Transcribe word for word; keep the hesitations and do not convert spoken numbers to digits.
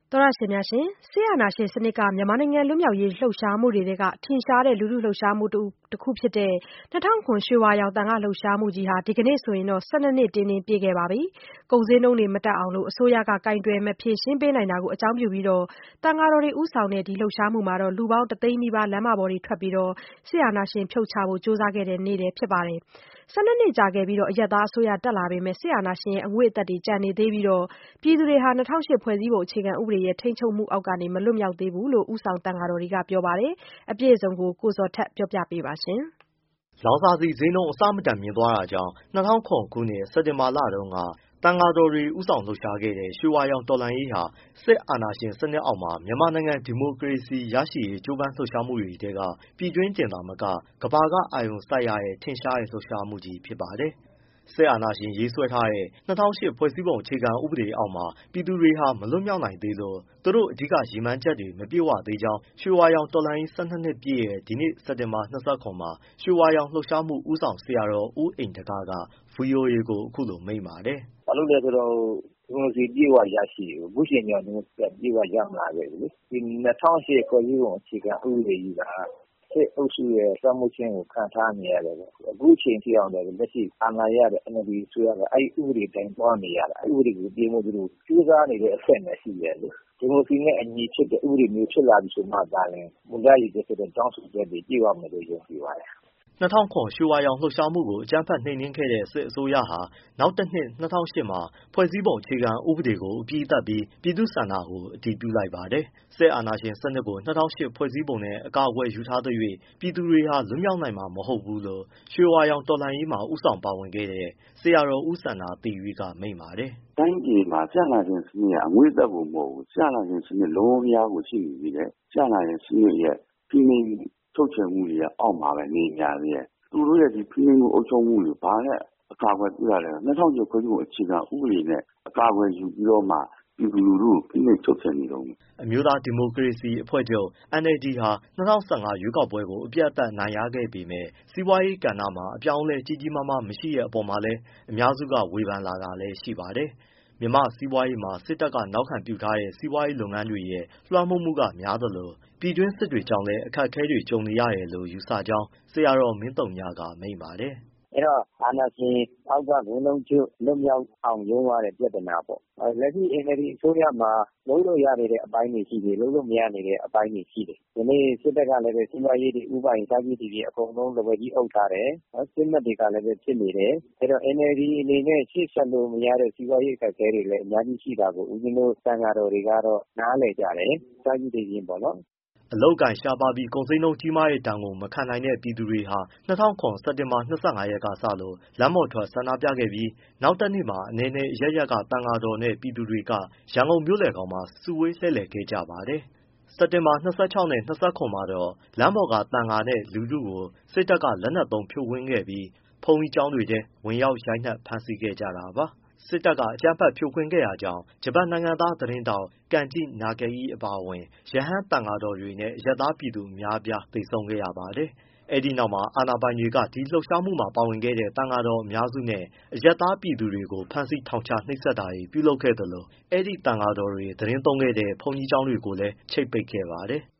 သောရရှင်များရှင်ဆေးအာဏာရှင်စနစ်ကမြန်မာနိုင်ငံလွတ်မြောက်ရေးလှုပ်ရှားမှုတွေကထင်ရှားတဲ့လူထုလှုပ်ရှားမှုတစ်ခုဖြစ်တဲ့၂၀၀၇ရွှေဝါရောင်သံဃာလှုပ်ရှားမှုကြီးဟာဒီကနေ့ဆိုရင်တော့၁၂နှစ်တင်းတင်းပြည့်ခဲ့ပါပြီ။ကုန်ဈေးနှုန်းတွေမတက်အောင်လို့အစိုးရကကင်တွယ်မဖြေရှင်းပေးနိုင်တာကိုအကြောင်းပြုပြီးတော့သံဃာတော်တွေဦးဆောင်တဲ့ဒီလှုပ်ရှားမှုမှာတော့လူပေါင်းတသိန်းနီးပါးလမ်းမပေါ်တွေထွက်ပြီးတော့ဆေးအာဏာရှင်ဖြုတ်ချဖို့ကြိုးစားခဲ့တဲ့နေ့လည်းဖြစ်ပါတယ်။၁၂နှစ်ကြာခဲ့ပြီးတော့အရပ်သားအစိုးရတက်လာပေမဲ့ဆေးအာဏာရှင်ရဲ့အငွေ့အသက်တွေကျန်နေသေးပြီးတော့ပြည်သူတွေဟာ၂၀၀၈ဖွဲ့စည်းပုံအခြေခံဥပဒေရဲ့ထိန်းချုပ်မှုအောက်ကနေမလွတ်မြောက်သေးဘူးလို့ဦးဆောင်သံဃာတော်တွေကပြောပါတယ်။အပြည့်အစုံကိုကိုဇော်ထက်ပြောပြပေးပါရှင်။လောင်စာဆီဈေးနှုန်းအဆမတန်မြင့်သွားတာကြောင့်၂၀၀၇ခုနှစ်စက်တင်ဘာလတုန်းကသံဃာတော်တွေဦးဆောင်လှုပ်ရှားခဲ့တဲ့ရွှေဝါရောင်တော်လှန်ရေးဟာစစ်အာဏာရှင်စနစ်အောက်မှာမြန်မာနိုင်ငံဒီမိုကရေစီရရှိရေးကြိုးပမ်းလှုပ်ရှားမှုတွေထဲကပြည်တွင်းတင်သာမကကမ္ဘာကအာရုံစိုက်ရတဲ့ထင်ရှားတဲ့လှုပ်ရှားမှုကြီးဖြစ်ပါတယ်။စစ်အာဏာရှင်ရေးဆွဲထားတဲ့၂၀၀၈ဖွဲ့စည်းပုံအခြေခံဥပဒေအောက်မှာပြည်သူတွေဟာမလွတ်မြောက်နိုင်သေးလို့သူတို့အဓိကရည်မှန်းချက်တွေမပြည့်ဝသေးကြောင်းရွှေဝါရောင်တော်လှန်ရေး၁၂နှစ်ပြည့်ရဲ့ဒီနေ့စက်တင်ဘာ၂၇မှာရွှေဝါရောင်လှုပ်ရှားမှုဦးဆောင်ဆရာတော်ဦးအိမ်တကားကဗွီအိုအေကိုအခုလိုမိန့်ပါတယ်။ဘာလို့လဲဆိုတော့ဒီမိုကရေစီပြည့်ဝရရှိဘူးခုချိန်ကြောင့်ဒီမိုကရေစီပြည့်ဝရမလာခဲ့ဘူးလေဒီ၂၀၀၈ဖွဲ့စည်းပုံအခြေခံဥပဒေကြီးကစစ်အုပ်စုရဲ့စမှုချင်းကိုခံထားနေရတယ်ပေါ့အခုချိန်ထိအောင်လည်းလက်ရှိအာဏာရတဲ့ အန်အယ်လ်ဒီ ဆိုရကအဲ့ဒီဥပဒေတိုင်းသွားနေရတာအဲ့ဒီဥပဒေကိုပြင်ဖို့သူတို့ကြိုးစားနေတဲ့အဆင့်နဲ့ရှိတယ်လေဒီမိုကရေစီနဲ့အညီဖြစ်တဲ့ဥပဒေမျိုးဖြစ်လာပြီဆိုမှသာရင်မူလရည်ချက်တဲ့တောင်းဆိုချက်တွေပြည့်ဝမယ်လို့ယုံကြည်ပါတယ်၂၀၀၇ရွှေဝါရောင်လှုပ်ရှားမှုကိုအကြမ်းဖက်နှိမ်နင်းခဲ့တဲ့စစ်အစိုးရဟာနောက်တစ်နှစ်၂၀၀၈မှာဖွဲ့စည်းပုံအခြေခံဥပဒေကိုအပြီးသတ်ပြီးပြည်သူ့ဆန္ဒကိုအတည်ပြုလိုက်ပါတယ်။စစ်အာဏာရှင်စနစ်ကို၂၀၀၈ဖွဲ့စည်းပုံနဲ့အကာအကွယ်ယူထားသရွေ့ပြည်သူတွေဟာလွတ်မြောက်နိုင်မှာမဟုတ်ဘူးလို့ရွှေဝါရောင်တော်လှန်ရေးမှာဦးဆောင်ပါဝင်ခဲ့တဲ့ဆရာတော်ဦးစန္ဒာသီရိကမိန့်ပါတယ်။တိုင်းပြည်မှာစစ်အာဏာရှင်စနစ်ကအငွေ့သက်ကိုမဟုတ်ဘူးစစ်အာဏာရှင်စနစ်လုံးဝမရကိုရှိနေပြီလေစစ်အာဏာရှင်စနစ်ရဲ့ပြည်နေထုတ်ချယ်မှုတွေအောက်မှာပဲနေကြသေးတယ်သူတို့ရဲ့ဒီဖိနှိပ်မှုအုပ်ချုပ်မှုတွေဘာနဲ့အကာအကွယ်ပြုရလဲ၂၀၀၈ဖွဲ့စည်းပုံအခြေခံဥပဒေနဲ့အကာအကွယ်ယူပြီးတော့မှပြည်သူလူထုကိုဖိနှိပ်ချုပ်ချယ်နေတော့အမျိုးသားဒီမိုကရေစီအဖွဲ့ချုပ် အန်အယ်လ်ဒီ ဟာ၂၀၁၅ရွေးကောက်ပွဲကိုအပြတ်အသတ်နိုင်ရခဲ့ပေမဲ့စီးပွားရေးကဏ္ဍမှာအပြောင်းအလဲကြီးကြီးမားမားမရှိတဲ့အပေါ်မှာလည်းအများစုကဝေဖန်လာတာလည်းရှိပါတယ်။မြန်မာ့စီးပွားရေးမှာစစ်တပ်ကနောက်ခံပြုထားတဲ့စီးပွားရေးလုပ်ငန်းတွေရဲ့လွှမ်းမိုးမှုကများသလိုပြည်တွင်းစစ်တွေကြောင့်လည်းအခက်အခဲတွေကြုံနေရတယ်လို့ယူဆကြောင်းဆရာတော်မင်းသုညကမိန့်ပါတယ်။အဲ့တော့အာဏာရှင်အောက်ကဘုံလုံးချုပ်လွတ်မြောက်အောင်ရုံးရတဲ့ပြဿနာပေါ့လက်ရှိ အန်အယ်လ်ဒီ အစိုးရမှာလုံးလို့ရနေတဲ့အပိုင်းတွေရှိတယ်လုံးလို့မရနေတဲ့အပိုင်းတွေရှိတယ်ဒီနေ့စစ်တပ်ကလည်းပဲစီးပွားရေးတွေဥပဒေစားကြီးတွေအကုန်လုံးလက်ဝဲကြီးအုပ်ထားတယ်စစ်မှတ်တွေကလည်းပဲဖြစ်နေတယ်အဲ့တော့ အန်အယ်လ်ဒီ အနေနဲ့ရှေ့ဆက်လို့မရတဲ့စီးပွားရေးအခက်အခဲတွေလည်းအများကြီးရှိတာကိုဦးဇင်းတို့သံဃာတော်တွေကတော့နားလည်ကြတယ်စားကြီးတွေချင်းပေါ့နော်အလုပ်အကိုင်ရှားပါးပြီးကုန်ဈေးနှုန်းကြီးမားတဲ့ဒဏ်ကိုမခံနိုင်တဲ့ပြည်သူတွေဟာ၂၀၀၇စက်တင်ဘာ၂၅ရက်ကစလို့လမ်းပေါ်ထွက်ဆန္ဒပြခဲ့ပြီးနောက်တစ်နေ့မှာအနယ်နယ်အရပ်ရပ်ကသံဃာတော်နဲ့ပြည်သူတွေကရန်ကုန်မြို့လယ်ခေါင်မှာစုဝေးလှည့်လည်ခဲ့ကြပါတယ်။စက်တင်ဘာ၂၆နဲ့၂၇မှာတော့လမ်းပေါ်ကသံဃာနဲ့လူထုကိုစစ်တပ်ကလက်နက်သုံးဖြိုခွင်းခဲ့ပြီးဘုန်းကြီးကျောင်းတွေထဲဝင်ရောက်ရိုက်နှက်ဖမ်းဆီးခဲ့ကြတာပါ။စစ်တပ်ကအကြမ်းဖက်ဖြိုခွင်းခဲ့တာကြောင့်ဂျပန်နိုင်ငံသားသတင်းတောက်ကန်ကြီးနာဂအိအပါအဝင်ရဟန်းသံဃာတော်တွေနဲ့အရပ်သားပြည်သူအများအပြားသေဆုံးခဲ့ရပါတယ်။အဲဒီနောက်မှာအာဏာပိုင်တွေကဒီလှုပ်ရှားမှုမှာပါဝင်ခဲ့တဲ့သံဃာတော်အများစုနဲ့အရပ်သားပြည်သူတွေကိုဖမ်းဆီးထောင်ချနှိပ်စက်တာတွေပြုလုပ်ခဲ့သလိုအဲဒီသံဃာတော်တွေသတင်းသုံးခဲ့တဲ့ဘုန်းကြီးကျောင်းတွေကိုလည်းချိတ်ပိတ်ခဲ့ပါတယ်။